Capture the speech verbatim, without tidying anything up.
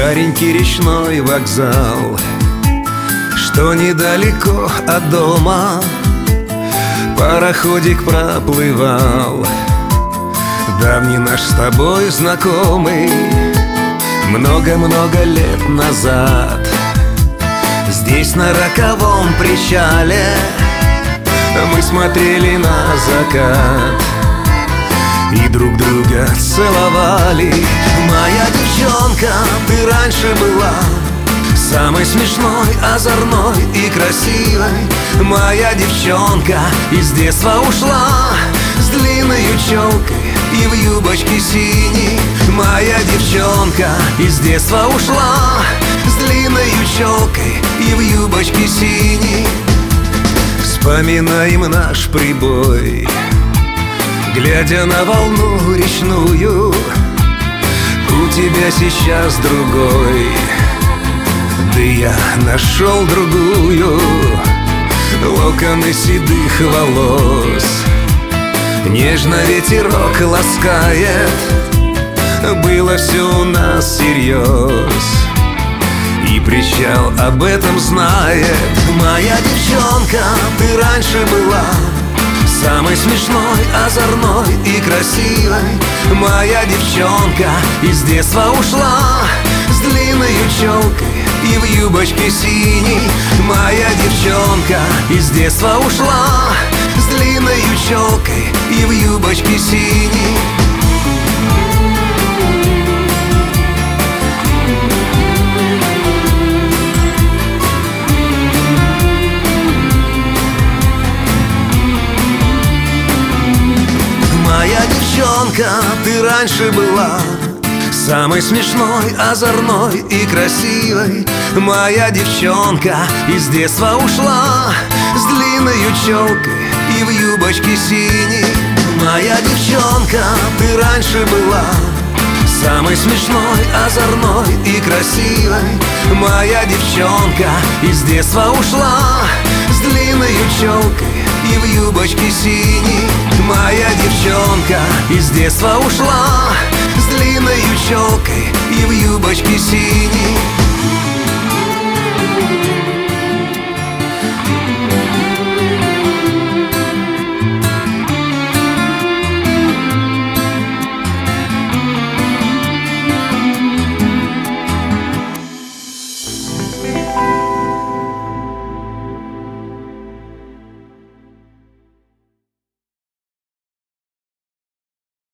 Старенький речной вокзал, что недалеко от дома, пароходик проплывал, давний наш с тобой знакомый, много-много лет назад. Здесь на роковом причале мы смотрели на закат и друг друга целовали. Моя девчонка, ты раньше была самой смешной, озорной и красивой. Моя девчонка из детства ушла с длинной челкой и в юбочке синей. Моя девчонка из детства ушла с длинной челкой и в юбочке синей. Вспоминаем наш прибой, глядя на волну речную. У тебя сейчас другой, да я нашел другую. Локоны седых волос нежно ветерок ласкает. Было все у нас всерьез, и причал об этом знает. Моя девчонка, ты раньше была самой смешной, озорной и красивой. Моя девчонка из детства ушла с длинной челкой и в юбочке синей. Моя девчонка из детства ушла с длинной челкой и в юбочке синей. Моя девчонка, ты раньше была самой смешной, озорной и красивой. Моя девчонка из детства ушла с длинной челкой и в юбочке синей. Моя девчонка, ты раньше была самой смешной, озорной и красивой. Моя девчонка из детства ушла с длинной челкой и в юбочке синей. Моя девчонка из детства ушла с длинной челкой и в юбочке синей.